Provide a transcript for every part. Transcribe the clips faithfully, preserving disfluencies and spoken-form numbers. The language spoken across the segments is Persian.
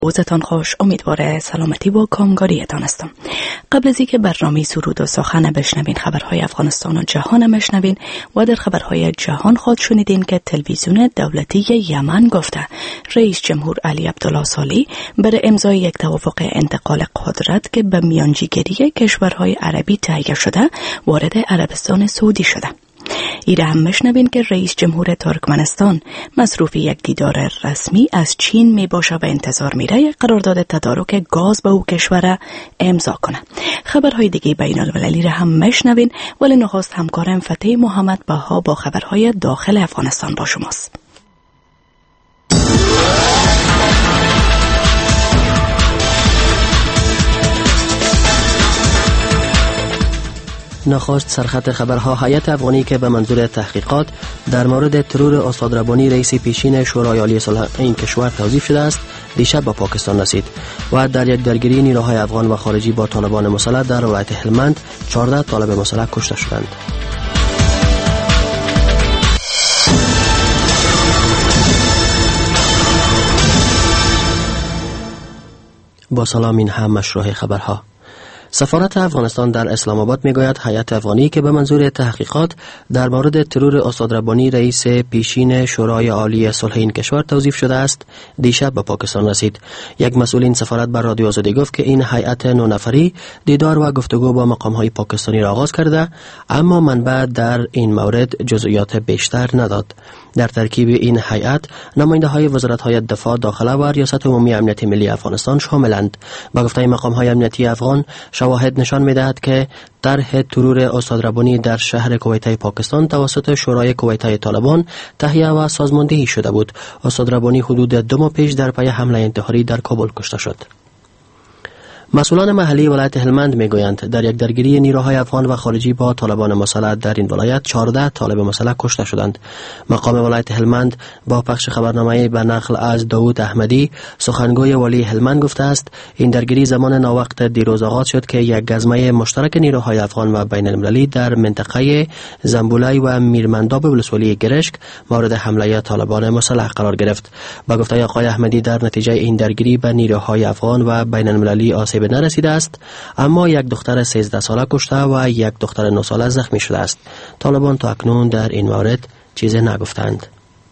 روزتان خوش، امیدواره سلامتی و کامگاریتان هستم. قبل از اینکه برنامه سرود و سخن بشنوین، خبرهای افغانستان و جهان بشنوین و در خبرهای جهان خود شنیدین که تلویزیون دولتی یمن گفته رئیس جمهور علی عبدالله صالح برای امضای یک توافق انتقال قدرت که به میانجیگری کشورهای عربی تهیه شده وارد عربستان سعودی شده. ایره هم مشنوین که رئیس جمهور ترکمنستان مصروف یک دیدار رسمی از چین می باشه و انتظار میره یک قرارداد تدارک گاز به او کشور امضا کنه. خبرهای دیگه بین المللی را هم مشنوین، ولی نخست همکارم فتح محمد بها با خبرهای داخل افغانستان با شماست. نخست سرخط خبرها. هیئت افغانی که به منظور تحقیقات در مورد ترور استاد ربانی رئیس پیشین شورای عالی صلح این کشور توظیف شده است دیشب به پاکستان رسید و در یک درگیری نیروهای افغان و خارجی با طالبان مسلح در ولایت هلمند چهارده طالب مسلح کشته شدند. با سلام، این هم مشروع خبرها. سفارت افغانستان در اسلام آباد میگوید هیئت افغانی که به منظور تحقیقات در مورد ترور استاد ربانی رئیس پیشین شورای عالی صلح این کشور توظیف شده است دیشب به پاکستان رسید. یک مسئول این سفارت بر رادیو آزادی گفت که این هیئت نه نفری دیدار و گفتگو با مقام‌های پاکستانی را آغاز کرده، اما منبع در این مورد جزئیات بیشتر نداد. در ترکیب این هیئت نماینده‌های وزارت‌های دفاع، داخله و ریاست عمومی امنیت ملی افغانستان شاملند. با گفته مقام‌های امنیتی افغان، شواهد نشان می‌دهد که طرح ترور استاد ربانی در شهر کویته پاکستان توسط شورای کویته طالبان تهیه و سازماندهی شده بود. استاد ربانی حدود دو ماه پیش در پی حمله انتحاری در کابل کشته شد. مسئولان محلی ولایت هلمند میگویند در یک درگیری نیروهای افغان و خارجی با طالبان مسلح در این ولایت چهارده طالب مسلح کشته شدند. مقام ولایت هلمند با پخش خبرنامه به نقل از داوود احمدی، سخنگوی والی هلمند، گفته است این درگیری زمان ناوقت دیروز آغاز شد که یک گزمه مشترک نیروهای افغان و بین المللی در منطقه زنبولای و میرمنداب ولسوالی گرشک مورد حمله طالبان مسلح قرار گرفت. با گفته آقای احمدی در نتیجه این درگیری به نیروهای افغان و بین المللی آسیب نرسیده است، اما یک دختر سیزده ساله کشته و یک دختر نه ساله زخمی شده است. طالبان تا اکنون در این مورد چیزی نگفتند.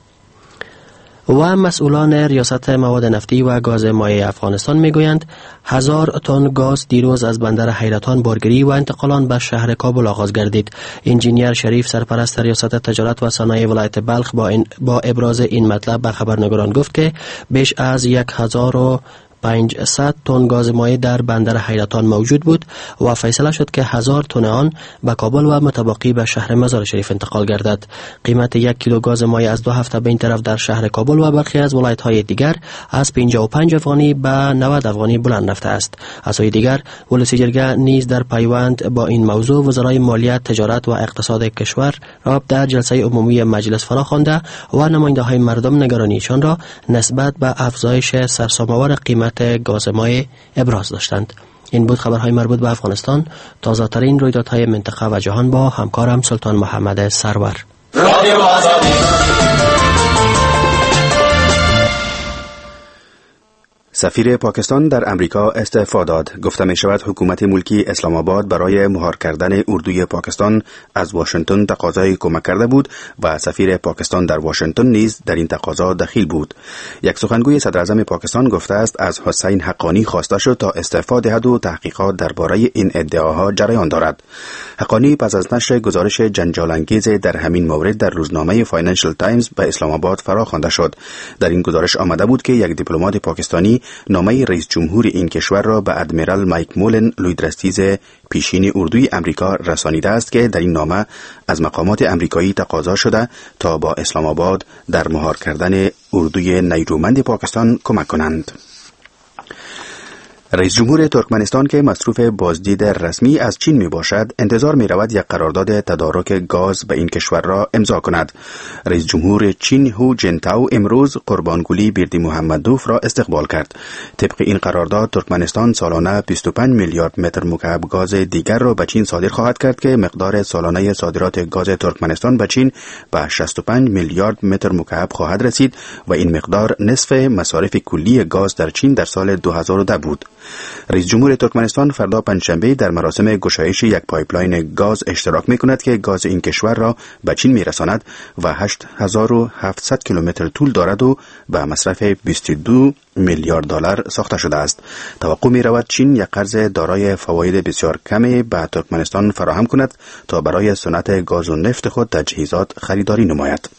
و مسئولان ریاست مواد نفتی و گاز مایع افغانستان میگویند هزار تن گاز دیروز از بندر حیرتان بارگیری و انتقالان به شهر کابل آغاز گردید. انجینیر شریف، سرپرست ریاست تجارت و صنایع ولایت بلخ، با, این با ابراز این مطلب به خبرنگاران گفت که بیش از یک هزار و پانصد تن گاز مایع در بندر حیرتان موجود بود و فیصله شد که هزار تن آن به کابل و متبقی به شهر مزار شریف انتقال گردد. قیمت یک کیلو گاز مایع از دو هفته به این طرف در شهر کابل و برخی از ولایت‌های دیگر از پنجاه و پنج افغانی به نود افغانی بلند رفته است. از سوی دیگر ولسی جرگه نیز در پیوند با این موضوع وزرای مالیات، تجارت و اقتصاد کشور را در جلسه عمومی مجلس فراخوانده و نماینده‌های مردم نگرانیشان را نسبت به افزایش سرسام‌آور قیمت گاز مایع ابراز داشتند. این بود خبرهای مربوط به افغانستان. تازه ترین رویدادهای منطقه و جهان با همکارم سلطان محمد سرور. رادیو آزادی. سفیر پاکستان در امریکا استعفا داد. گفته می شود حکومت ملکی اسلام آباد برای مهار کردن اردوی پاکستان از واشنگتن تقاضای کمک کرده بود و سفیر پاکستان در واشنگتن نیز در این تقاضا دخیل بود. یک سخنگوی صدر اعظم پاکستان گفته است از حسین حقانی خواسته شد تا استعفا دهد و تحقیقات درباره این ادعاها جریان دارد. حقانی پس از نشر گزارش جنجال انگیز در همین مورد در روزنامه فاینانشل تایمز به اسلام آباد فراخوانده شد. در این گزارش آمده بود که یک دیپلمات پاکستانی نامه رئیس جمهور این کشور را به ادمیرال مایک مولن، لویدرستیز پیشین اردوی امریکا رسانیده است که در این نامه از مقامات امریکایی تقاضا شده تا با اسلام آباد در مهار کردن اردوی نیرومند پاکستان کمک کنند. رئیس جمهور ترکمنستان که مصروف بازدید رسمی از چین می باشد، انتظار می رود یک قرارداد تدارک گاز به این کشور را امضا کند. رئیس جمهور چین هو جنتاو امروز قربانگولی بیردی محمدوف را استقبال کرد. طبق این قرارداد ترکمنستان سالانه بیست و پنج میلیارد متر مکعب گاز دیگر را به چین صادر خواهد کرد که مقدار سالانه صادرات گاز ترکمنستان به چین به شصت و پنج میلیارد متر مکعب خواهد رسید و این مقدار نصف مصارف کلی گاز در چین در سال دو هزار و ده بود. رئیس جمهور ترکمنستان فردا پنجشنبه در مراسم گشایش یک پایپلاین گاز اشتراک می‌کند که گاز این کشور را به چین می‌رساند و هشت هزار و هفتصد کیلومتر طول دارد و به مصرف بیست و دو میلیارد دلار ساخته شده است. توقع می‌رود چین یک قرض دارای فواید بسیار کمی به ترکمنستان فراهم کند تا برای صنعت گاز و نفت خود تجهیزات خریداری نماید.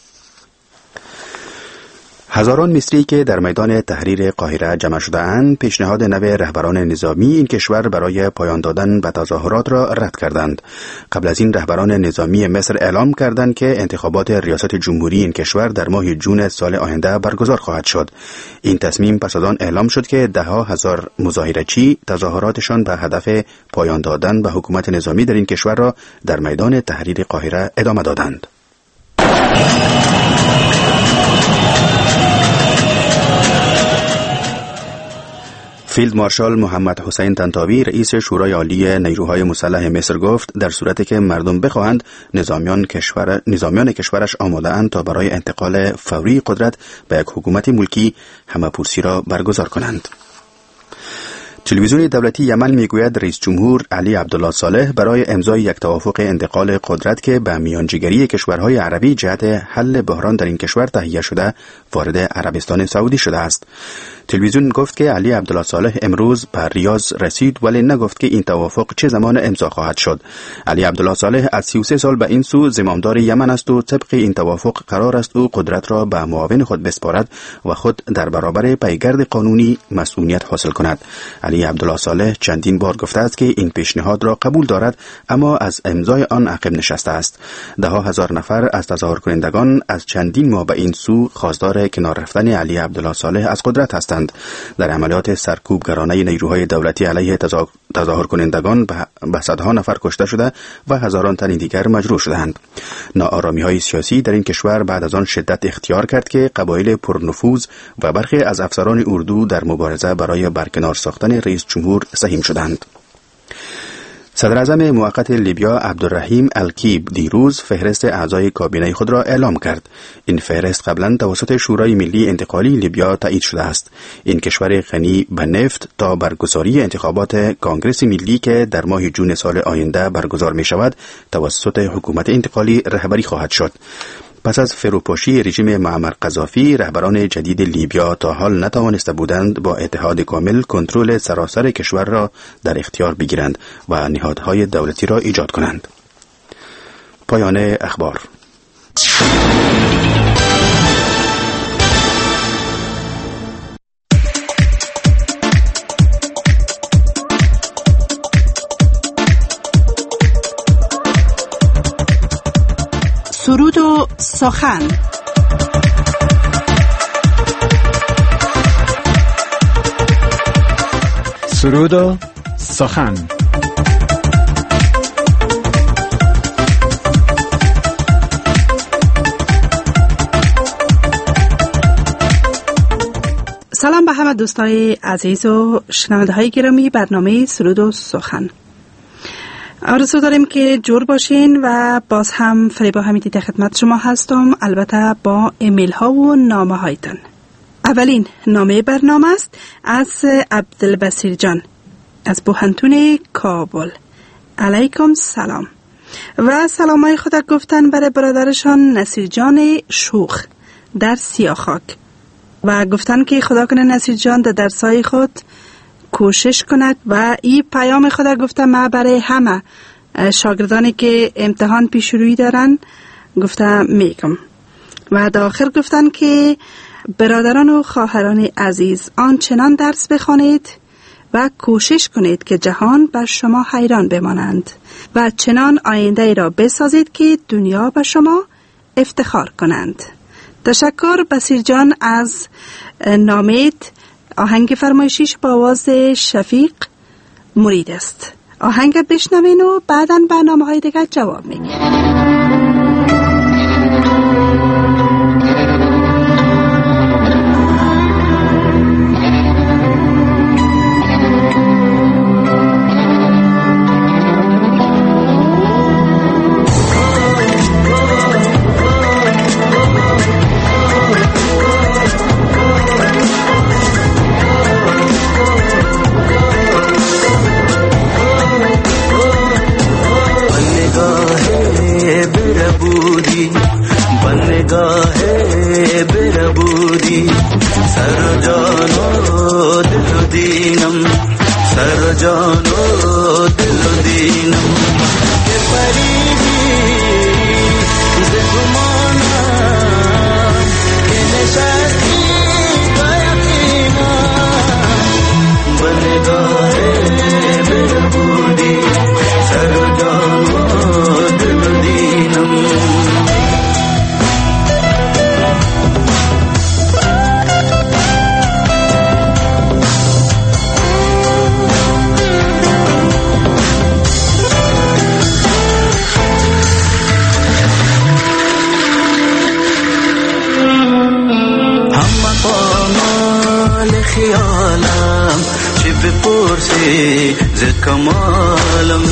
هزاران مصری که در میدان تحریر قاهره جمع شده‌اند، پیشنهاد نو رهبران نظامی این کشور برای پایان دادن به تظاهرات را رد کردند. قبل از این رهبران نظامی مصر اعلام کردند که انتخابات ریاست جمهوری این کشور در ماه جون سال آینده برگزار خواهد شد. این تصمیم پس از آن اعلام شد که ده ها هزار مظاهره‌چی تظاهراتشان به هدف پایان دادن به حکومت نظامی در این کشور را در میدان تحریر قاهره ادامه دادند. فیلد مارشال محمد حسین طنطاوی رئیس شورای عالی نیروهای مسلح مصر گفت در صورتی که مردم بخواهند نظامیان کشور نظامیان کشورش آماده اند تا برای انتقال فوری قدرت به یک حکومت ملکی همه‌پرسی را برگزار کنند. تلویزیون دولتی یمن میگوید رئیس جمهور علی عبدالله صالح برای امضای یک توافق انتقال قدرت که به میانجیگری کشورهای عربی جهت حل بحران در این کشور تهیه شده وارد عربستان سعودی شده است. تلویزیون گفت که علی عبدالله صالح امروز به ریاض رسید ولی نگفت که این توافق چه زمان امضا خواهد شد. علی عبدالله صالح از سی و سه سال به این سو زمامدار یمن است و طبق این توافق قرار است او قدرت را به معاون خود بسپارد و خود در برابر پیگرد قانونی مسئولیت حاصل کند. علی عبدالله صالح چندین بار گفته است که این پیشنهاد را قبول دارد اما از امضای آن عقب نشسته است. ده ها هزار نفر از تظاهر کنندگان از چندین ماه به این سو خواستار کنار رفتن علی عبدالله صالح از قدرت هستند. در عملیات سرکوبگرانه نیروهای دولتی علیه تظاهر کنندگان به صدها نفر کشته شده و هزاران تن دیگر مجروح شدند. ناآرامی‌های سیاسی در این کشور بعد از آن شدت اختیار کرد که قبایل پرنفوذ و برخی از افسران اردو در مبارزه برای برکنار ساختن رئیس جمهور سهیم شدند. صدر اعظم موقت لیبیا عبدالرحیم الکیب دیروز فهرست اعضای کابینه خود را اعلام کرد. این فهرست قبلا توسط شورای ملی انتقالی لیبیا تایید شده است. این کشور غنی به نفت تا برگزاری انتخابات کانگرس ملی که در ماه جون سال آینده برگزار می شود توسط حکومت انتقالی رهبری خواهد شد. پس از فروپاشی رژیم معمر قذافی، رهبران جدید لیبیا تا حال نتوانسته بودند با اتحاد کامل کنترل سراسر کشور را در اختیار بگیرند و نهادهای دولتی را ایجاد کنند. پایان اخبار. سرود و سخن. سرود و سخن. سلام به همه دوستای عزیز و شنونده های گرامی برنامه سرود و سخن. آرزو داریم که جور باشین و باز هم فریبا حمیدی در خدمت شما هستم، البته با ایمیل ها و نامه هایتان. اولین نامه برنامه است از عبدالبصیر جان از بوهنتون کابل. علیکم سلام و سلام های خود گفتن برای برادرشان نصیر جان شوخ در سیاخاک و گفتن که خدا کنه نصیر جان در درسای خود کوشش کند و این پیام خود گفتم ما برای همه شاگردانی که امتحان پیش روی دارن گفتم میگم و در آخر گفتن که برادران و خواهران عزیز آنچنان درس بخوانید و کوشش کنید که جهان بر شما حیران بمانند و چنان آینده را بسازید که دنیا به شما افتخار کنند. تشکر بصیر جان از نامید آهنگ فرمایشیش با آواز شفیق مرید است. آهنگ بشنوین و بعداً برنامه های دیگر جواب میگیم. کمالم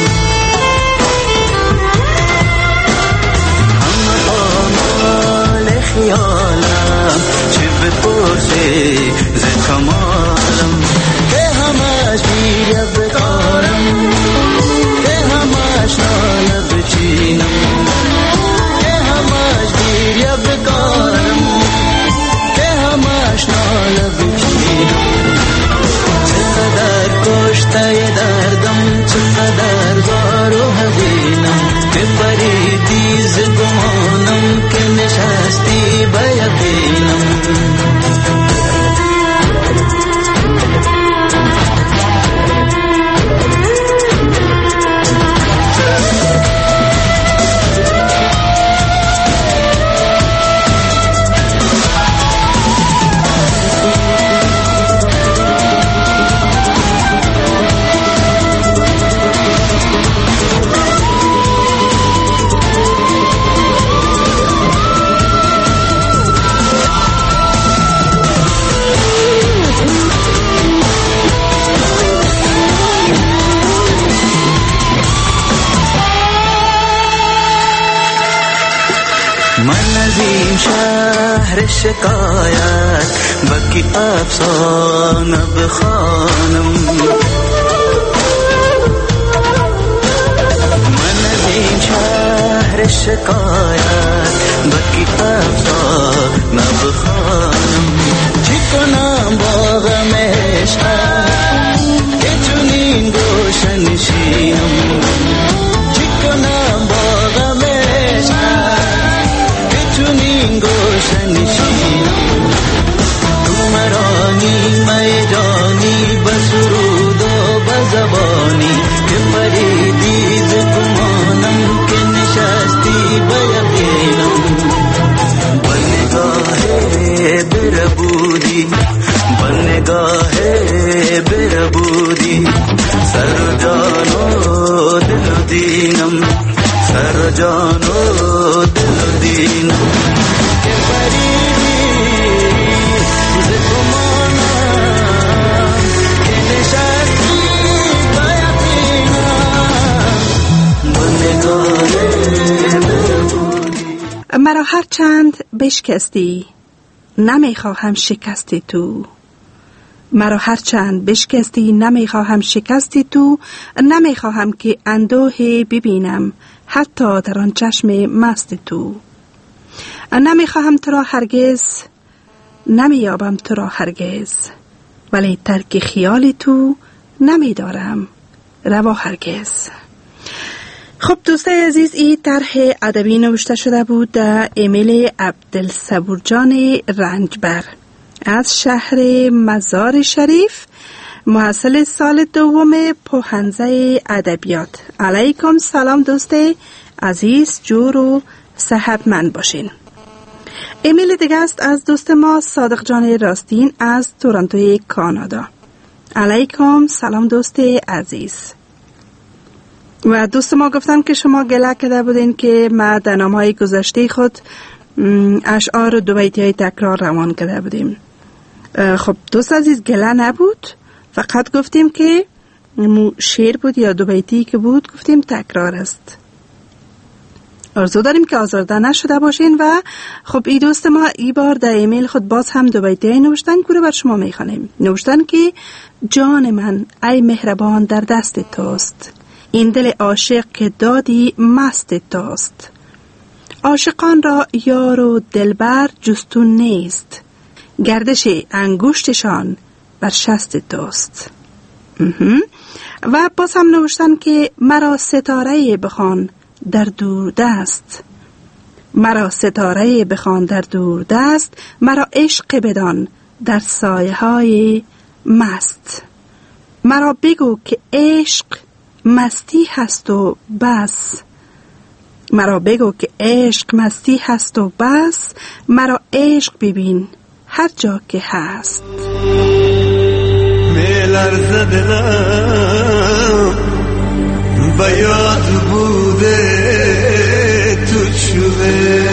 هم آمال خیالم چی بپرسی ز کمالم که همش میره بکارم که همش ناله بچینم که همش میره بکارم که همش ناله بچینم چقدر کشته دردم چقدر زار و حزینم که بریدی ز گمانم که نشستی به یقینم شهر شکایت بکی افسانه بخوانم من از این شهر شکایت بکی افسانه بخوانم چی کنم باغ عشقم که چنین گوشه نشینم چی کنم باغ عشقم چنین گوشه نشینم تو مرانی میدانی بسرود و بزبانی که پریدی ز گمانم که نشستی به یقینم با نگاه بربودی با نگاه بربودی سر جان و دل و دینم سر جان و دل و دینم که بریدی ز گمانم که نشستی به یقینم با نگاه بربودی مرا هر چند بشکستی نمیخواهم شکستی تو مرا هر چند بشکستی نمیخواهم شکستی تو نمیخواهم که اندوه ببینم حتی در آن چشم مست تو نمیخواهم تو را هرگز نمیابم تو را هرگز ولی ترک خیال تو نمیدارم روا هرگز. خب دوستای عزیز، این طرح ادبی نوشته شده بود در امیل عبدالصبورجان رنجبر از شهر مزار شریف، محصل سال دوم پوهنزه ادبیات. علیکم سلام دوست عزیز، جور و صحتمند باشین. ایمیل دیگه است از دوست ما صادق جان راستین از تورنتوی کانادا. علیکم سلام دوست عزیز. و دوست ما گفتن که شما گله کرده بودین که ما در نامه‌های گذشته خود اشعار دو بیتی های تکرار روان کرده بودیم. خب دوست عزیز گله نبود، فقط گفتیم که شعر بود یا دو بیتی که بود گفتیم تکرار است. آرزو داریم که آزرده نشده باشین. و خب این دوست ما ای بار در ایمیل خود باز هم دو بیتی های نوشتن که رو بر شما میخوانیم. نوشتن که جان من ای مهربان در دست توست، این دل عاشق که دادی مست توست. عاشقان را یار و دلبر جستون نیست، گردش انگشتشان بر شست توست. و باز هم نوشتن که مرا ستاره بخوان در دور دست، مرا ستاره بخوان در دور دست، مرا عشق بدان در سایه های مست. مرا بگو که عشق مستی هست و بس، مرا بگو که عشق مستی هست و بس، مرا عشق ببین هر جا که هست. میلرزه دلم بیاد بوده تو چوبه،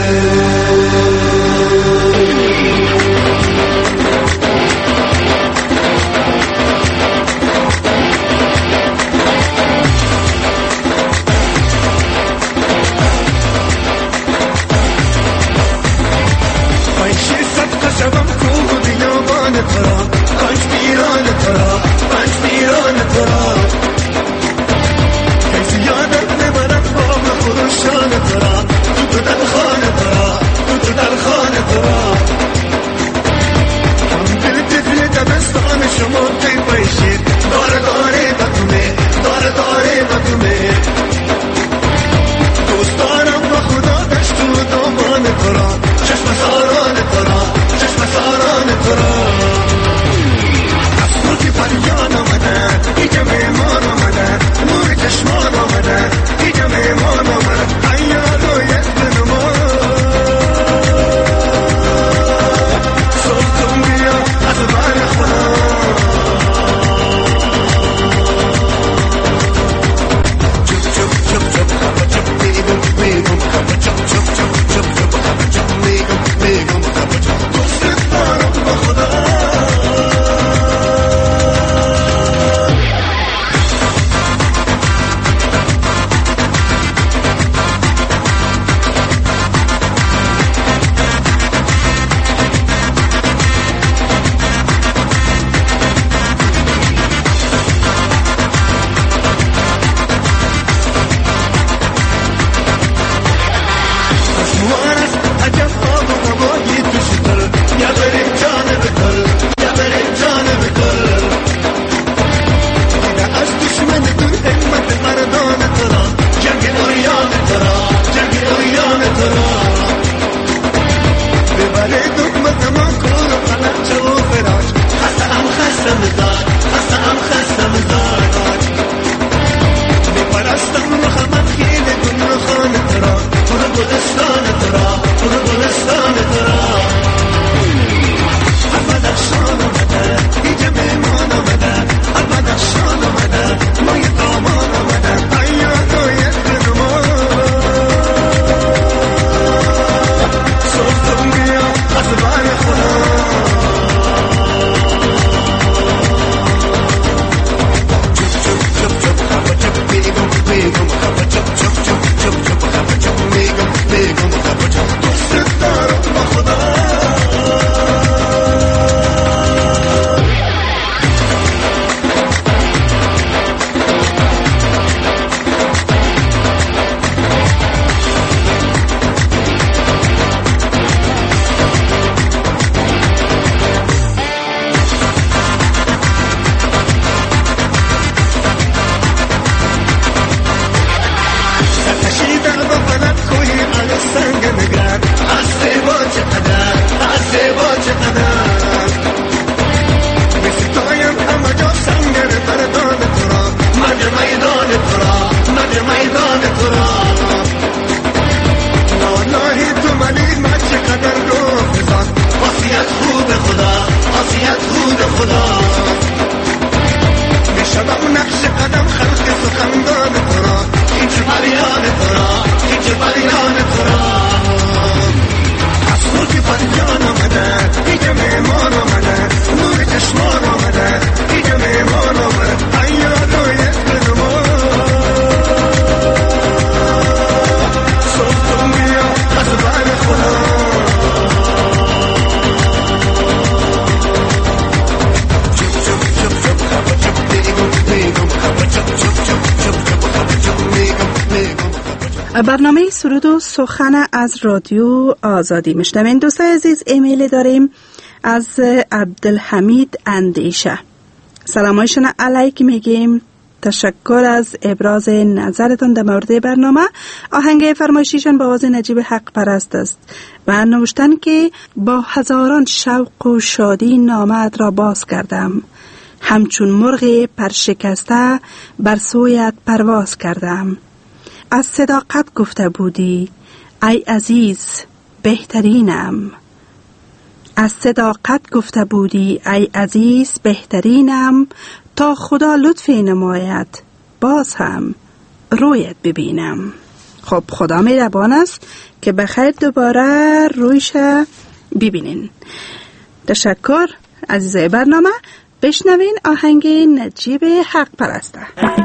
برنامه سرود و سخن از رادیو آزادی میشنوین. دوستای عزیز، ایمیل داریم از عبدالحمید اندیشه. سلامایشون علیک میگیم، تشکر از ابراز نظرتون در مورد برنامه. آهنگ فرمایشیشان با آواز نجیب حق پرست است و نوشتن که با هزاران شوق و شادی نامت را باز کردم، همچون مرغ پرشکسته بر سویت پرواز کردم. از صداقت گفته بودی ای عزیز بهترینم، از صداقت گفته بودی ای عزیز بهترینم، تا خدا لطفی نماید باز هم رویت ببینم. خب خدا مهربان است که بخیر دوباره رویش ببینین. تشکر عزیزای برنامه. بشنوین آهنگ نجیب حق پرسته.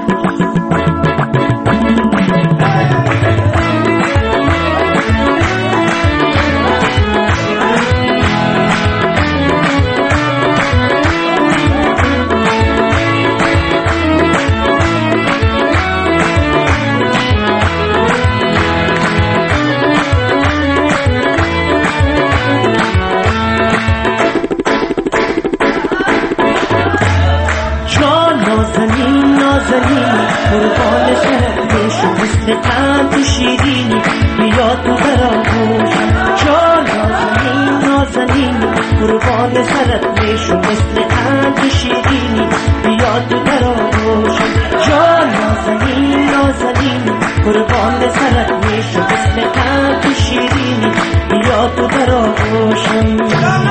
قربان سرت بشو مثل قند و شیرینی، بیا تو در آغوشم جان نازنین نازنین. قربان سرت بشو مثل قند و شیرینی، بیا تو در آغوشم جان نازنین نازنین. قربان سرت بشو مثل قند و شیرینی، بیا تو در آغوشم.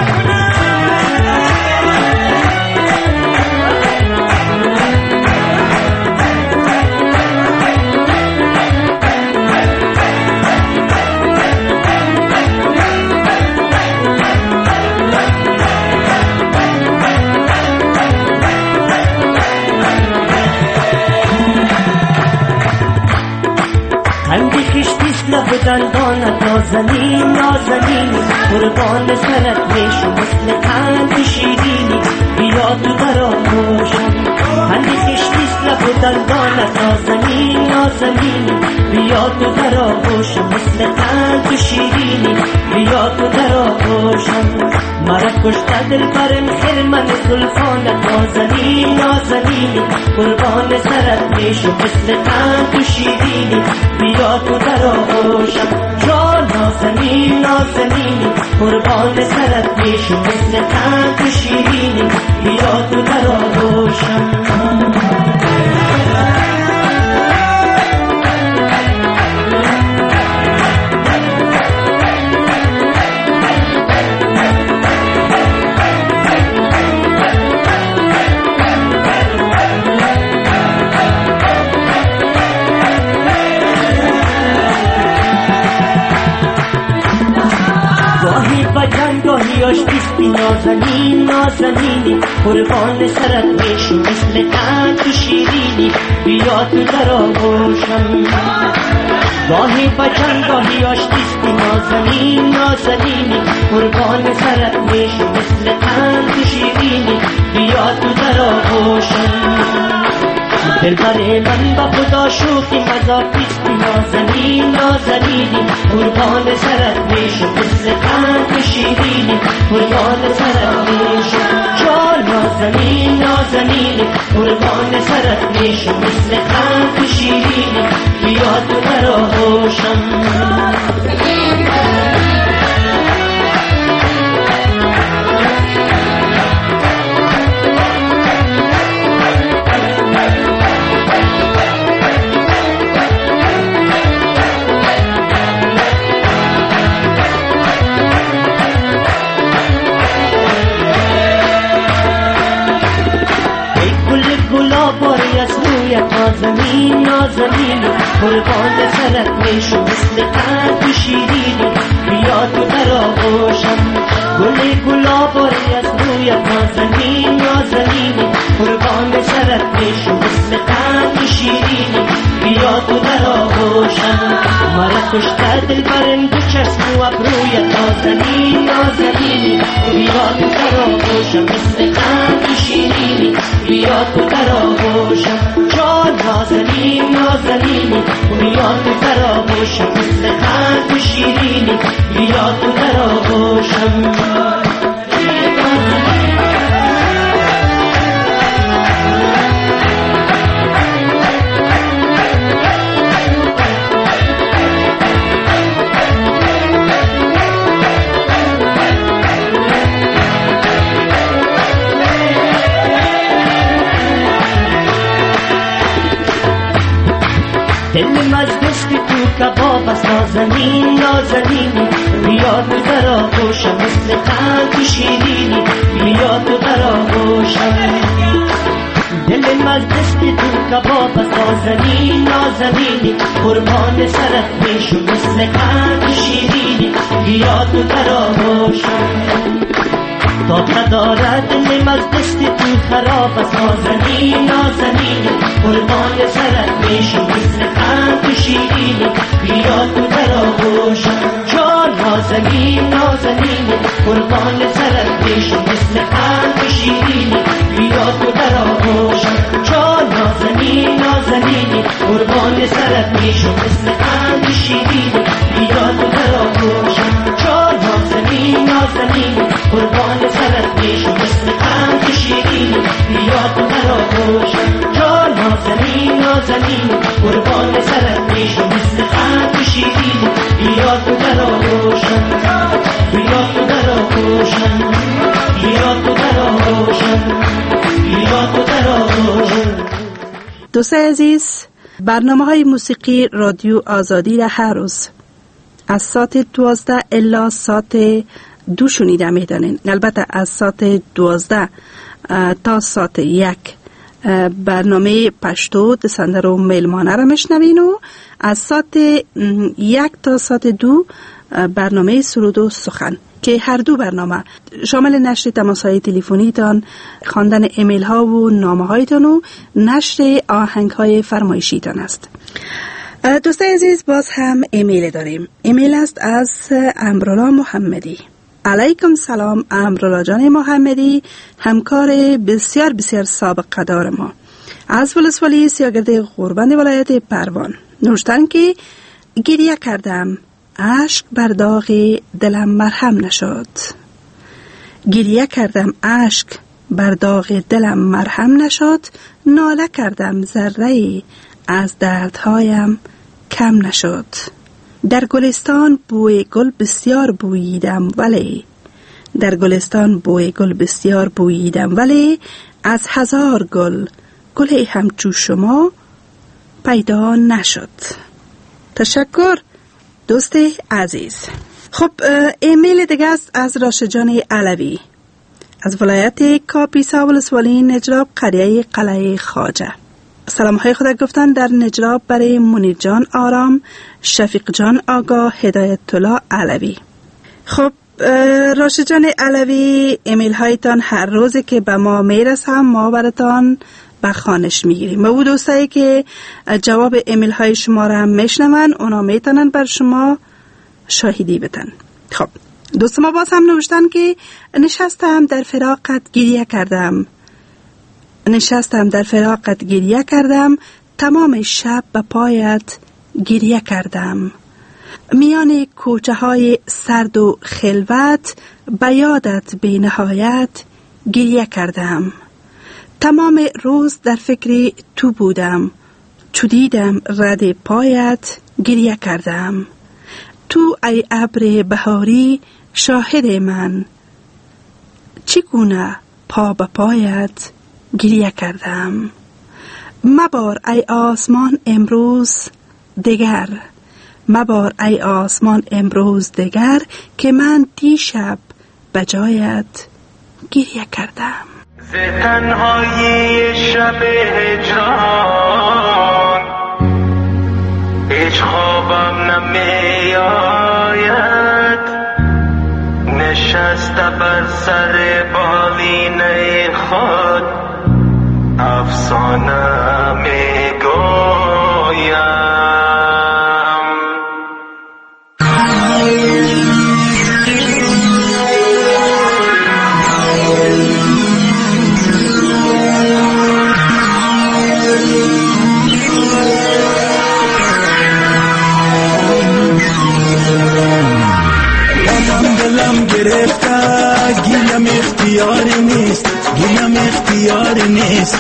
لب دندانت نازنین نازنین. قربان سرت بشو مثل قند و شیرینی، بیا تو در آغوشم. هندی خشتیست لب دندانت نازنین نازنین، بیا تو در آغوشم مثل قند و شیرینی، بیا تو در آغوشم. مرا کشته دل برم خرمن زلفانت نازنین نازنین. قربان سرت بشو مثل قند و شیرینی، بیا تو در آغوشم جان نازنین نازنین. قربان سرت بشو مثل قند و شیرینی، بیا تو در آغوشم. گاهی آشتیستی نازنین نازنینی. قربان سرت بشو مثل قند و شیرینی، بیا تو در آغوشم. گاهی بچن گاهی آشتیستی نازنین نازنینی. قربان سرت بشو مثل قند و شیرینی، بیا تو در آغوشم. دل بر من با خدا شوخی مذاقیستی نازنین نازنینی. قربان سرت بشو مثل قند و شیرینی، قربان سرت بشو جان نازنین نازنینی. قربان سرت بشو مثل قند و شیرینی، بیا تو در آغوشم. نازنین نازنین. قربان سرت بشو مثل قند و شیرینی، بیا تو در آغوشم. گل گلاباری از رویت نازنین نازنین. قربان سرت بشو مثل قند تو شیرینی بیا تو در آغوشم مرا کشته دل برم دو چشم و ابروی نازنین نازنینی بیا تو در آغوشم مثل قند تو شیرینی بیا تو در آغوشم جان نازنین نازنینی بیا تو در آغوشم مثل قند تو شیرینی بیا تو در آغوشم دلم از دست تو کباب است نازنین نازنینی بیا تو در آغوشم مثل قند تو شیرینی بیا تو در آغوشم دلم از دست تو کباب است نازنین نازنینی قربان سرت میشم مثل قند تو شیرینی بیا تو در آغوشم طاقت دارد دلم از دست تو خراب است نازنین نازنینی قربان سرت میشم مثل قند تو شیرینی بیا تو در آغوشم جان نازنین نازنینی قربان سرت میشم مثل قند تو شیرینی بیا تو در آغوشم جان نازنین نازنینی قربان سرت میشم مثل قند تو شیرینی بیا تو در آغوشم جان نازنین نازنینی قربان سرت میشم مثل قند تو شیرینی بیا تو در آغوشم جان نازنین نازنینی قربان سرت میشم مثل قند تو شیرینی بیا تو در آغوشم بیا تو در آغوشم بیا تو در آغوشم بیا تو در آغوشم. دوستان عزیز، برنامه های موسیقی رادیو آزادی را هر روز از ساعت دوازده الا ساعت دو شنیده میدانین. البته از ساعت دوازده تا ساعت یک برنامه پشتو دسنده رو میلمانه را میشنوین و از ساعت یک تا ساعت دو برنامه سرود و سخن که هر دو برنامه شامل نشر تماس‌های تلفنیتان، خواندن ایمیل ها و نامه هایتان و نشر آهنگ های فرمایشیتان است. دوستان عزیز، باز هم ایمیل داریم. ایمیل است از امرولا محمدی. علیکم سلام امرولا جان محمدی، همکار بسیار بسیار سابق قدار ما از ولسوالی سیاگرد غوربند ولایت پروان. نوشتن که گریه کردم، اشک بر داغ دلم مرهم نشد. گریه کردم، اشک بر داغ دلم مرهم نشد. ناله کردم، ذره از دردهایم کم نشد. در گلستان بوی گل بسیار بوییدم ولی در گلستان بوی گل بسیار بوییدم ولی از هزار گل گلی همچو شما پیدا نشد. تشکر دوست عزیز. خب ایمیل دیگه است از راشد جان علوی از ولایت کاپیسا ولسوالی نجراب قریه قلعه خواجه. سلام های خدا گفتن در نجراب برای منیر جان آرام، شفیق جان آگاه، هدایت الله علوی. خب راشد جان علوی، ایمیل هایتان هر روزی که به ما میرسه ما براتان به خوانش میگیریم و او دوستایی که جواب ایمیل های شما را میشنون اونا میتونن بر شما شاهدی بدن. خب دوست ما باز هم نوشتن که نشستم در فراقت گریه کردم نشستم در فراقت گریه کردم تمام شب به پایت گریه کردم. میان کوچه های سرد و خلوت به یادت بی نهایت گریه کردم. تمام روز در فکر تو بودم، چو دیدم رد پایت گریه کردم. تو ای ابر بهاری شاهد من، چگونه پا به پایت گریه کردم. مبار ای آسمان امروز دگر، مبار ای آسمان امروز دگر که من دیشب به جایت گریه کردم. ز تنهایی شب هجران هیچ خوابم نمی آید. نشسته بر سر بالینه خود افسانه می گوید.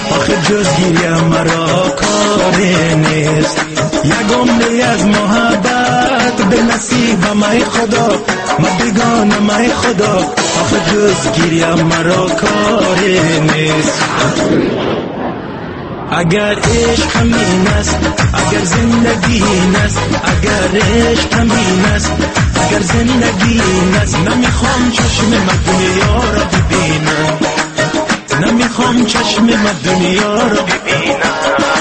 آخه جزگیری مرا کاری نیست. یک عمری از محبت به نصیبم ای خدا، من بیگانم ای خدا، آخه جزگیری مرا کاری نیست. اگر عشق همین است، اگر زندگی این است، اگر عشق همین است، اگر زندگی این است، نمیخوام چشم من دنیا را ببینم، نمیخوام چشم من دنیا را ببینم.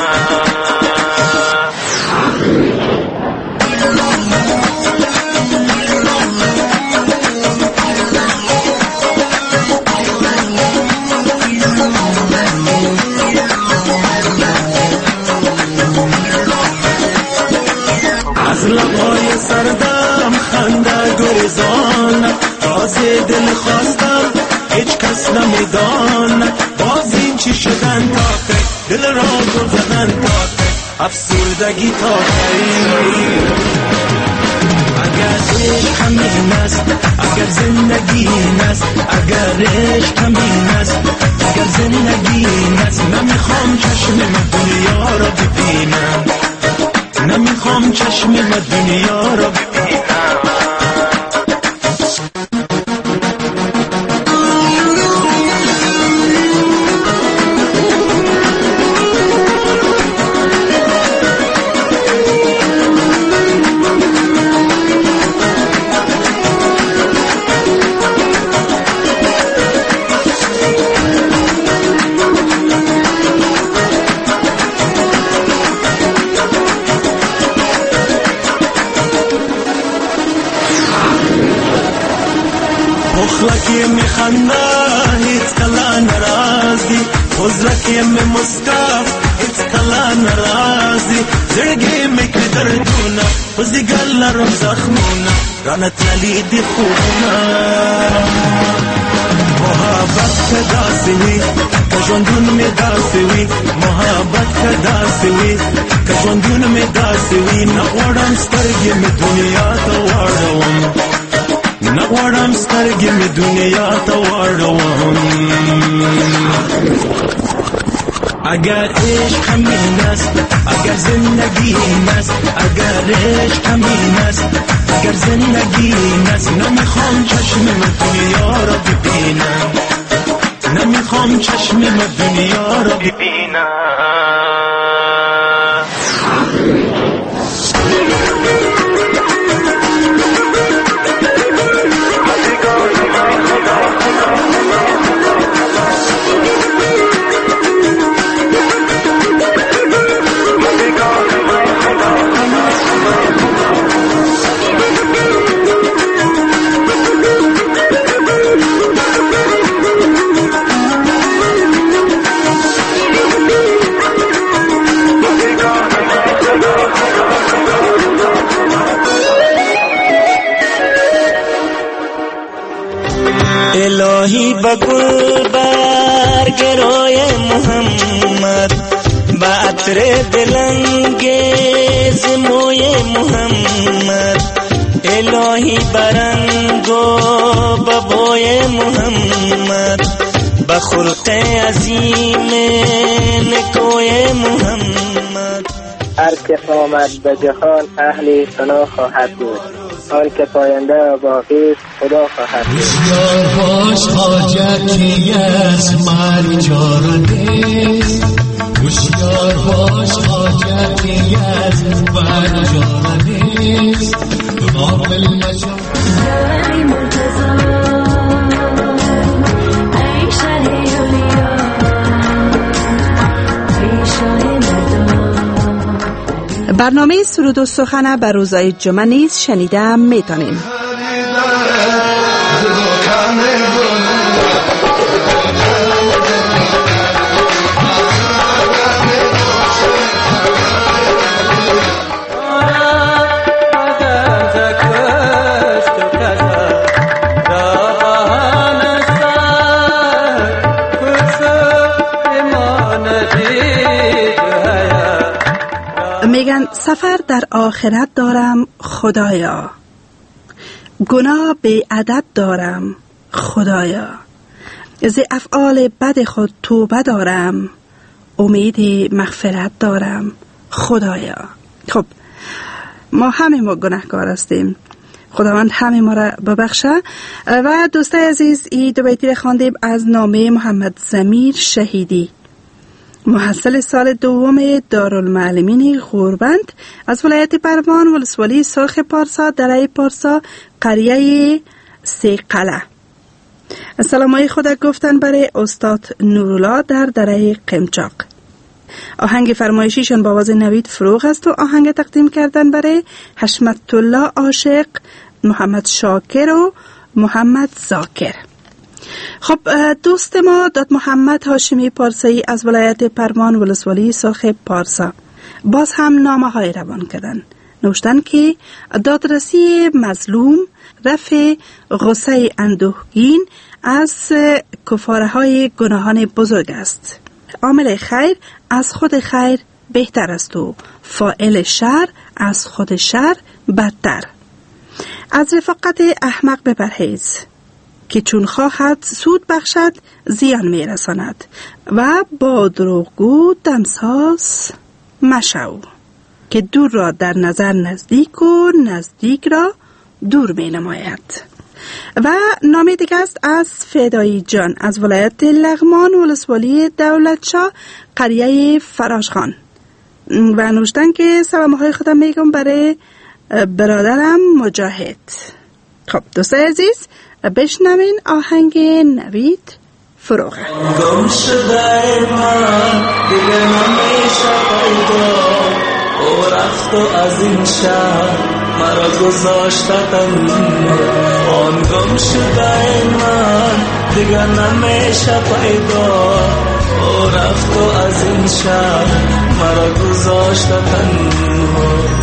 از لبهای سردم خنده گریزان، تازه دل خواستم هیچ کس نمیدان. باز این چی شدن تا دل را گل زدن تا افسردگی تا اگر عشق همین است، اگر زندگی این است، اگر عشق همین است، اگر زندگی این است، نمیخوام چشم من دنیا را ببینم، نمیخوام چشم من دنیا را ببینم. پخلکی میخنده هیچ کلا نرازی، پوزلکی میمسکاف هیچ کلا نرازی، زرگی میکری دردونه پوزیگل لرم زخمونه رانت نلیدی خونه. محبت که داسوی که جوندون می داسوی، محبت که داسوی که جوندون می داسوی، نغوارم سترگی می دنیا تا واردوم، نغوارم سترگی می دنیا تا واردوم. اگر عشق همین است، اگر زندگی این است، اگر عشق همین است، اگر زندگی این است، نمیخوام چشم من دنیا را ببینم، نمیخوام چشم من دنیا را ببینم. الهی بگل برگ روی محمد، با عطر دلانگیز موی محمد، الهی برنگ و ببوی محمد، با خلق عظیم نکوی محمد. هر که آمد به جهان اهل ثنا خواهد بود، آن که پاینده و باقی خدا خواهد بود. بسیار باش حاجتی از مرگ چاره نیست، بسیار باش حاجتی از مرگ چاره نیست. غافل مشو ای مرتضی ای شهی اولیا ای شاه مردم. برنامه سرود و سخن بر روزهای جمعه نیز شنیدم میتونیم. میگن سفر در آخرت دارم خدایا، گناه بی عدد دارم خدایا، ز افعال بد خود توبه دارم امید مغفرت دارم خدایا. خب ما همه ما گناهکار هستیم، خداوند همه ما را ببخشه. و دوستای عزیز، این دو بیتی را خواندیم از نامه محمد ضمیر شهیدی، محصل سال دوم دارالمعلمین غوربند از ولایت پروان، ولسوالی سرخ پارسا، دره پارسا، قریه سه قلعه. سلامای خدا گفتن برای استاد نورالله در دره قمچاق. آهنگ فرمایشیشان با آواز نوید فروغ است و آهنگ تقدیم کردن برای حشمت الله عاشق، محمد شاکر و محمد زاکر. خب دوست ما داد محمد هاشمی پارسایی از ولایت پروان، ولسوالی سرخ پارسا باز هم نامه های روان کردن. نوشتن که دادرسی مظلوم رفع غصه اندوهگین از کفاره های گناهان بزرگ است. عامل خیر از خود خیر بهتر است و فاعل شر از خود شر بدتر. از رفاقت احمق بپرهیز که چون خواهد سود بخشد زیان میرساند و با دروغگو دمساز مشو که دور را در نظر نزدیک و نزدیک را دور می نماید. و نامه دیگه است از فدایی جان از ولایت لغمان، ولسوالی دولتشاه، قریه فراشخان و نوشتن که سلامه های خودم میگم برای برادرم مجاهد. خب دوستای عزیز، بشنوین آهنگ نوید فروغ. گم شده من دیگه نمیشه پیدا، او رفت و از این شهر مرا گذاشته تنها. آن گم شده من دیگه نمیشه پیدا، او رفت و از این شهر مرا گذاشته تنها.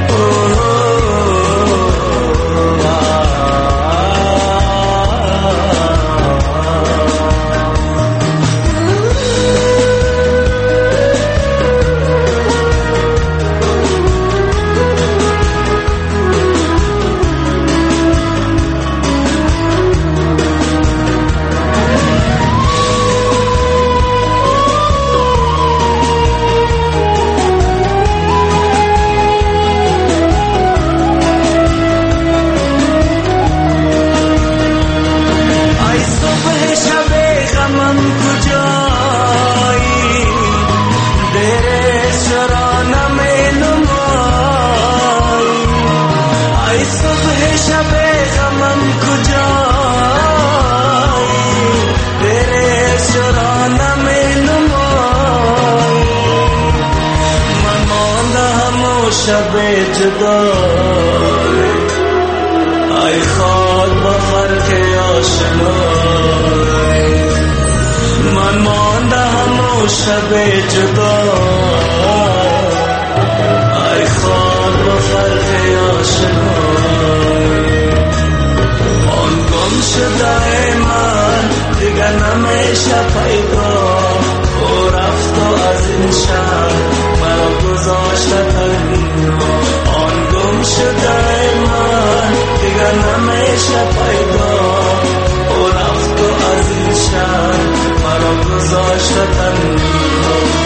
ای خاک با فرق آشنای، من مانده همون شب جدا. ای خاک با فرق آشنای، آن گم شده من دیگه نمیشه پیدا، او رفت و از این شهر مرا گذاشته تنها. آن گم شده من دیگه نمیشه پیدا، او رفت و از این شهر مرا گذاشته تنها.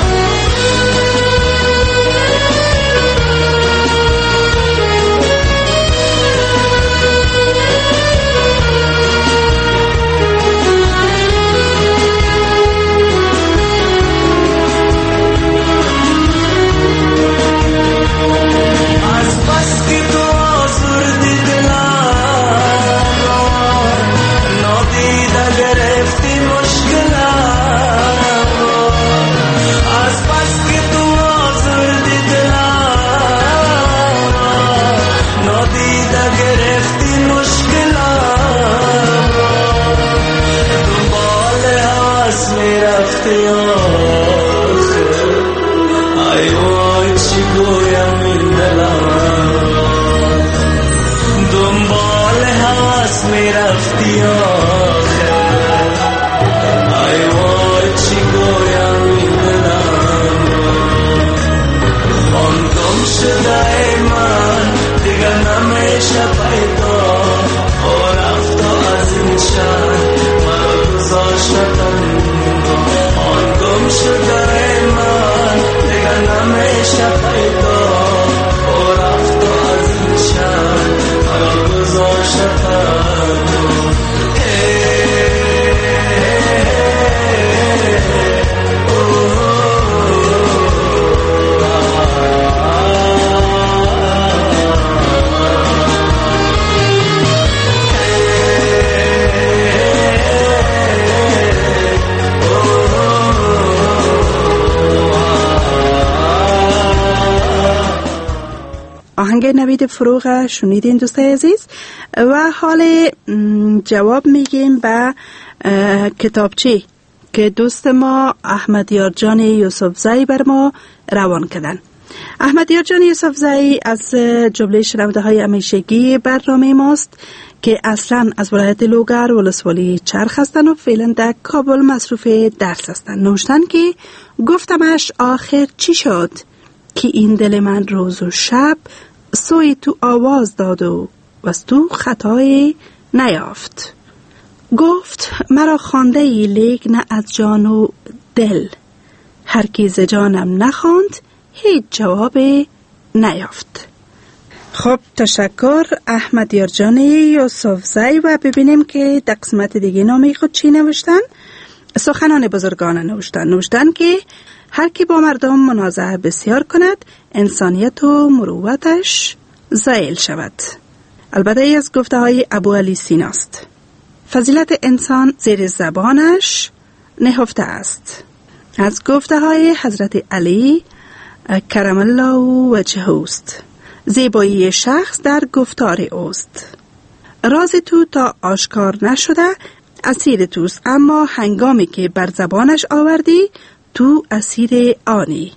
آهنگ نوید فروغ شنیدین دوستای عزیز و حال جواب میگیم به کتابچه که دوست ما احمدیار جان یوسفزئی بر ما روان کردن. احمدیار جان یوسفزئی از جمله شنونده های همیشگی برنامه ماست که اصلا از ولایت لوگر ولسوالی چرخ هستن و فعلا در کابل مصروف درس هستن. نوشتن که گفتمش آخر چی شد که این دل من روز و شب سوی تو آواز داد و از تو خطای نیافت. گفت مرا خوانده ای لیک نه از جان و دل، هر کی ز جانم نخواند هیچ جواب نیافت. خب تشکر احمدیار جان یوسفزئی و ببینیم که در قسمت دیگه نامه خود چی نوشتن. سخنان بزرگان نوشتن نوشتن که هر کی با مردم منازعه بسیار کند انسانیت و مروتش زائل شود. البته ای از گفته های ابو علی سیناست. فضیلت انسان زیر زبانش نهفته است. از گفته های حضرت علی کرم الله وجهه است. زیبایی شخص در گفتار اوست. راز تو تا آشکار نشده اسیر توست، اما هنگامی که بر زبانش آوردی تو اسیر آنی.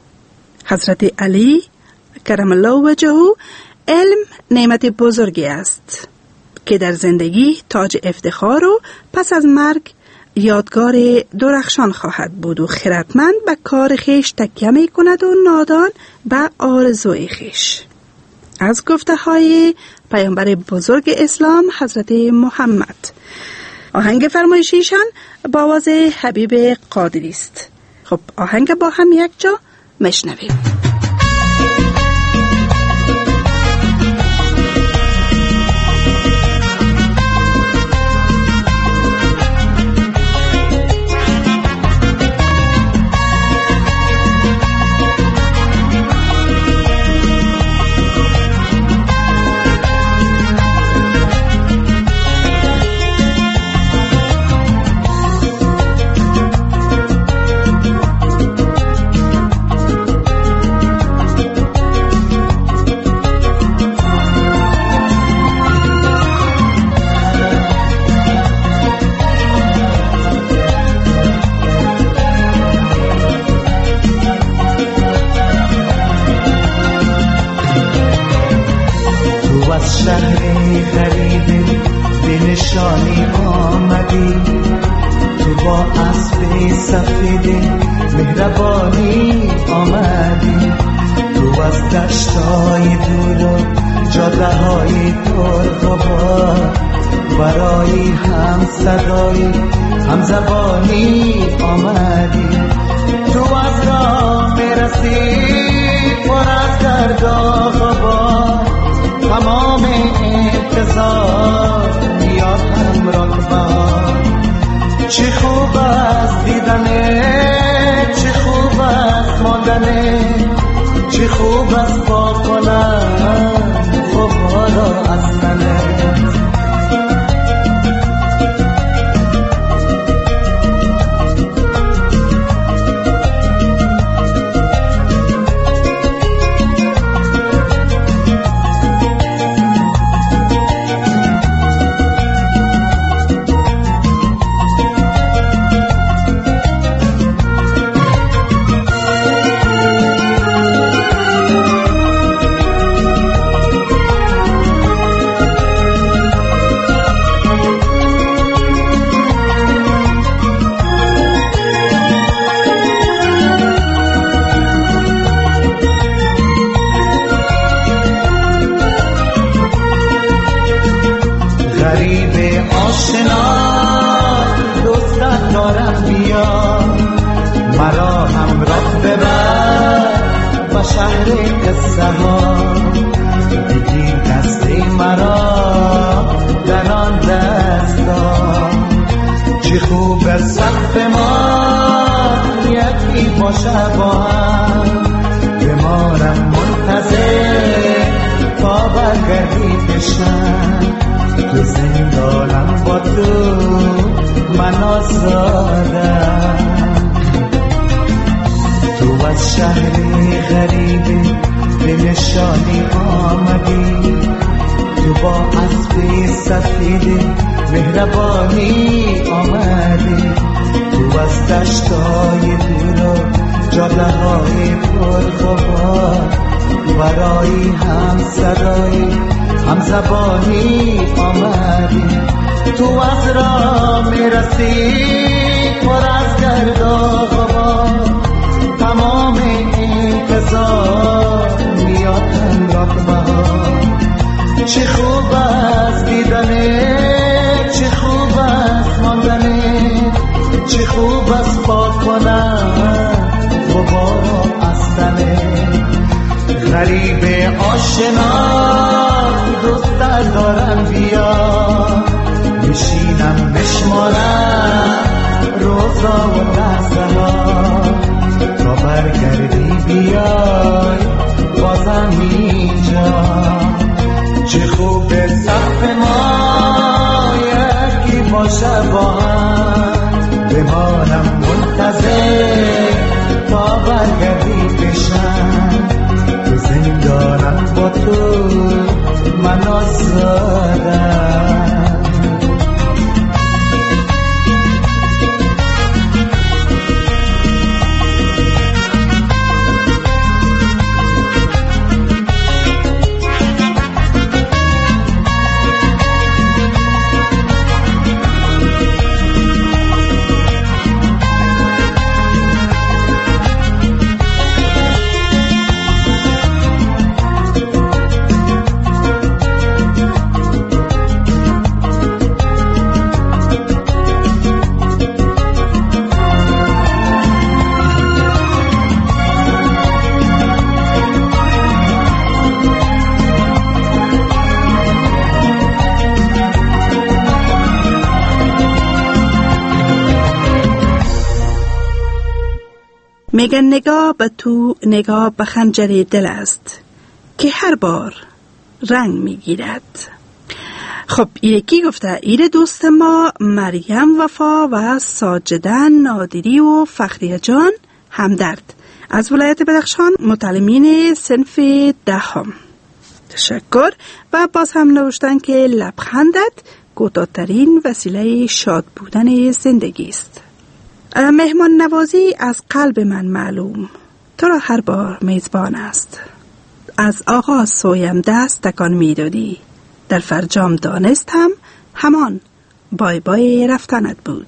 حضرت علی کرم الله وجهه. علم نعمت بزرگی است که در زندگی تاج افتخار و پس از مرگ یادگار درخشان خواهد بود و خردمند به کار خیش تکیه می کند و نادان به آرزوی خیش. از گفته های پیامبر بزرگ اسلام حضرت محمد. آهنگ فرمایشیشان با آواز حبیب قادری است. خب آهنگ با هم یک جا مشنویم. شهری غریبی به نشانی آمدی، تو با اسب سفیدی مهربانی آمدی، تو از دشتای دور و جاده های پر غبار برای هم صدایی هم زبانی آمدی، تو از راه میرسی پر از درد و غبار، تمام انتظار بیاد همراه با. چه خوب است دیدنه، چه خوب است ماندنه، چه خوب است با کنن غبار از تنه. شهر باشه با هم بمانم منتظر تا برگردی بشم تو زندانم با تو من آزادم تو از شهری غریبی به نشانی آمدی تو با اسبی سفید مهربانی آمدی تو از دشتای دور و جاده های پرغبار برای هم صدای هم زبانی آمدی تو از راه میرسی پر از گرد و غبار تمام انتظار میاد همراه بهار چه خوب است دیدنه چه خوب است ماندنه چه خوب است پاک کنم غبار از تنه غریب آشنا دوست دارم بیا میشینم مشمارم روزا و لحظه ها تا برگردی بیای بازم اینجا چه خوب صف ما یکی باشه با هم بمانم منتظر تا برگردی بشم تو زندانم با تو من آزادم میگن نگاه به تو نگاه به خنجر دل است که هر بار رنگ میگیرد. خب یکی گفته ایره دوست ما مریم وفا و ساجده نادری و فخریه جان همدرد از ولایت بدخشان متعلمین صنف دهم. تشکر. و باز هم نوشتن که لبخندت کوتاه‌ترین وسیله شاد بودن زندگی است. مهمان نوازی از قلب من معلوم تو را هر بار میزبان است. از آغاز سویم دست تکان میدادی در فرجام دانستم همان بای بای رفتنت بود.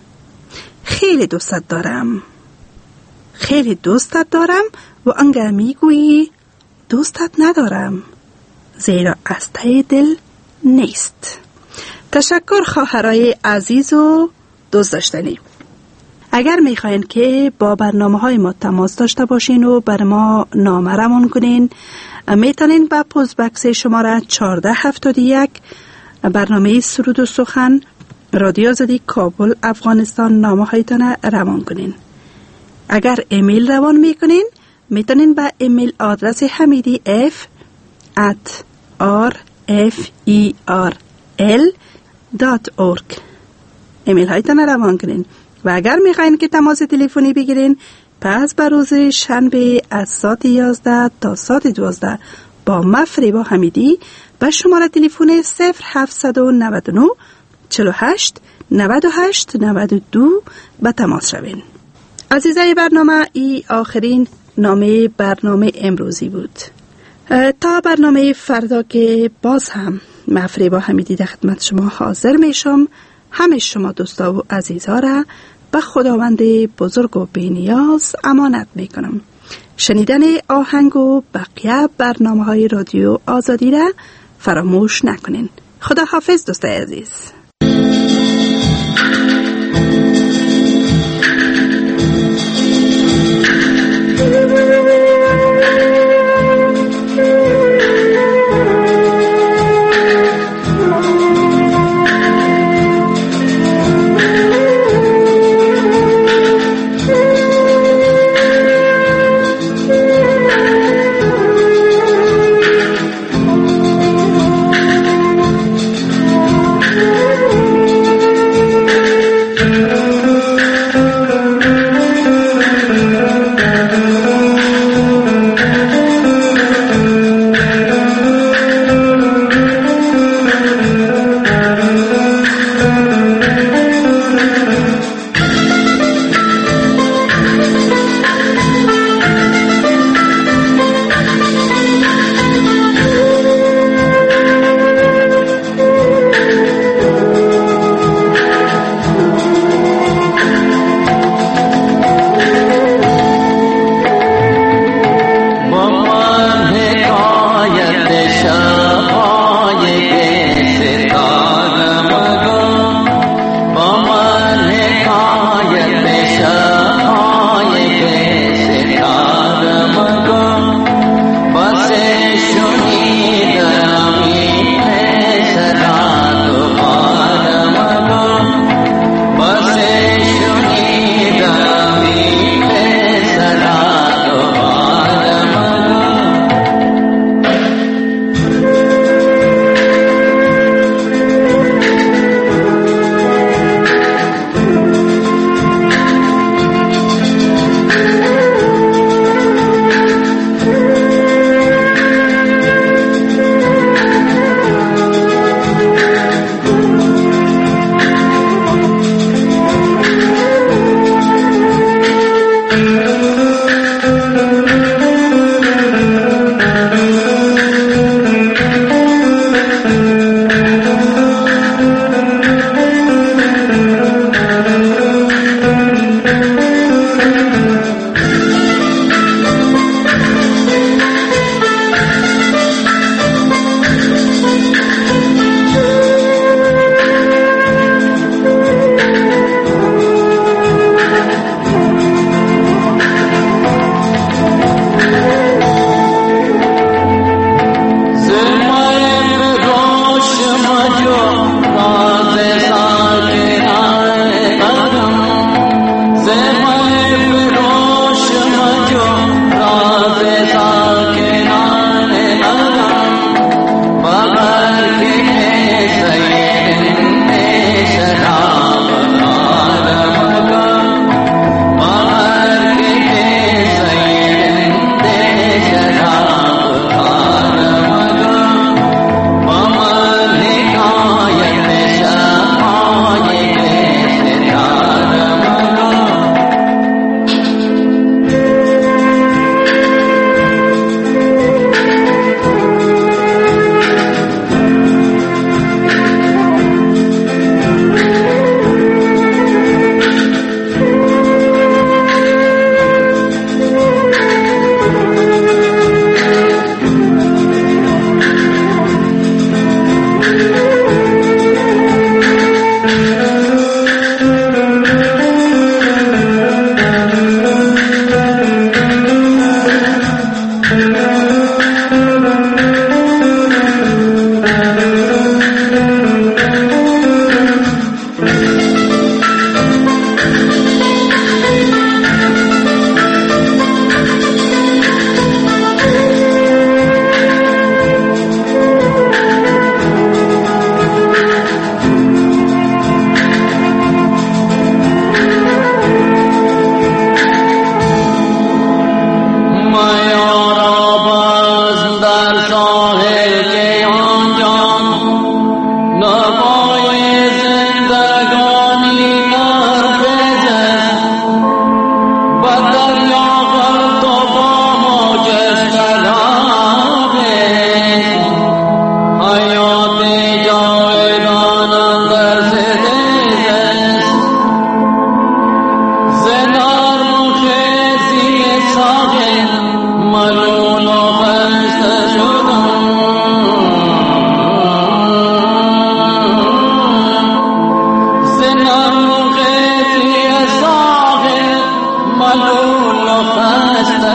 خیلی دوستت دارم خیلی دوستت دارم و انگه میگویی دوستت ندارم زیرا از ته دل نیست. تشکر خواهرای عزیز و دوست داشتنی. اگر میخواین که با برنامه های ما تماس داشته باشین و بر ما نامه رمون کنین میتونین با پست بکس شماره چهارده هفتاد و یک برنامه سرود و سخن رادیو آزادی کابل افغانستان نامه هایتان روان کنین. اگر ایمیل روان میکنین میتونین با ایمیل آدرس حمیدی اف ات آر اف ای آر ال دات اورگ ایمیل هایتان روان کنین. و اگر میخواین که تماس تلفنی بگیرین پس بر روز شنبه از ساعت یازده تا ساعت دوازده با مفریبا حمیدی به شماره تلفن صفر هفتصد و نود و نه چهل و هشت نود و هشت نود و دو به تماس شوین. عزیزای برنامه ای آخرین نامه برنامه امروزی بود. تا برنامه فردا که باز هم مفریبا حمیدی در خدمت شما حاضر میشم، همه شما دوستا و عزیزا را به خداوند بزرگ و بی‌نیاز امانت میکنم. شنیدن آهنگ و بقیه برنامه های رادیو آزادی را فراموش نکنین. خدا حافظ دوستای عزیز.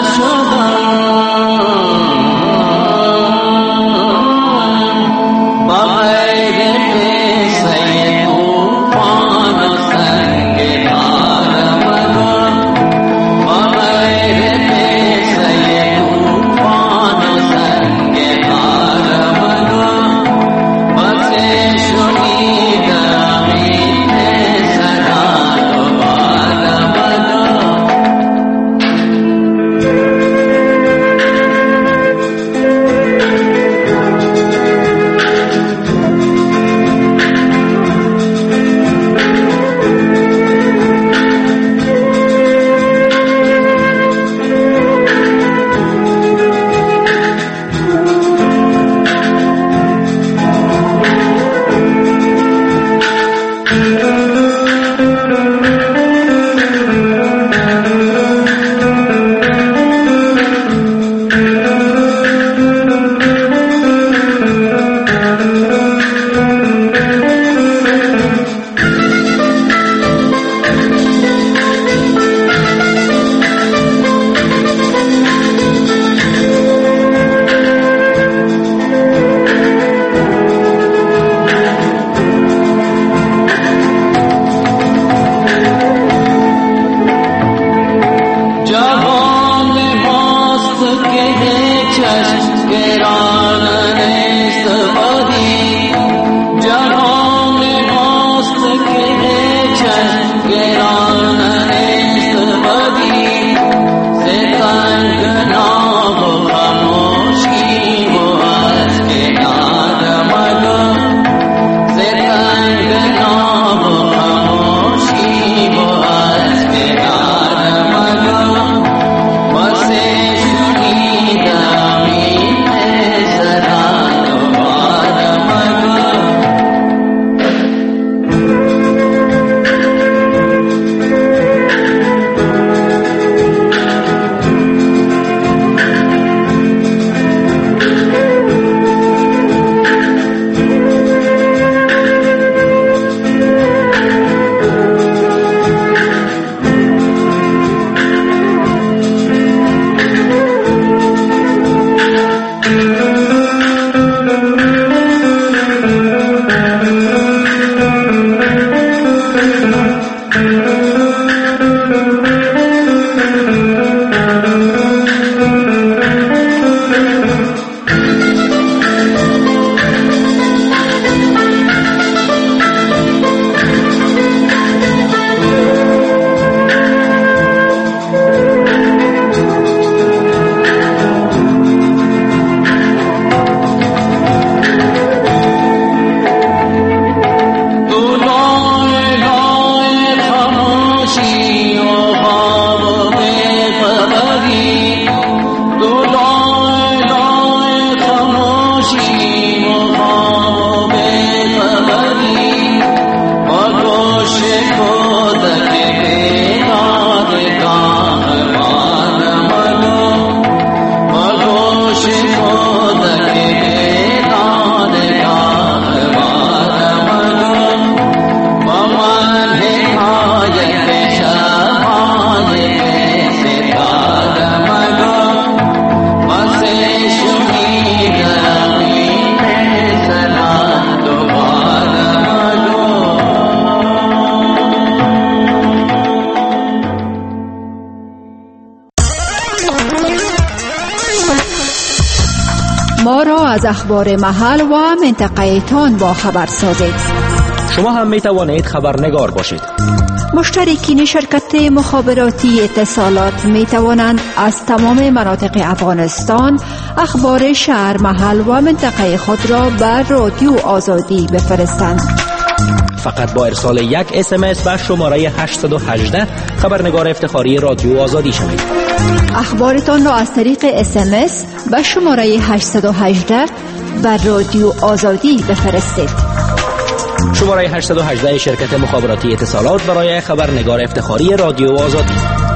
ما را از اخبار محل و منطقه تان با خبر سازید. شما هم می توانید خبرنگار باشید. مشترکین شرکت مخابراتی اتصالات می توانند از تمام مناطق افغانستان اخبار شهر، محل و منطقه خود را بر رادیو آزادی بفرستند. فقط با ارسال یک اس ام اس به شماره هشت یک هشت خبرنگار افتخاری رادیو آزادی شوید. اخبارتان را از طریق اس ام اس به شماره هشت یک هشت بر رادیو آزادی بفرستید. شماره هشت یک هشت شرکت مخابراتی اتصالات برای خبرنگار افتخاری رادیو آزادی.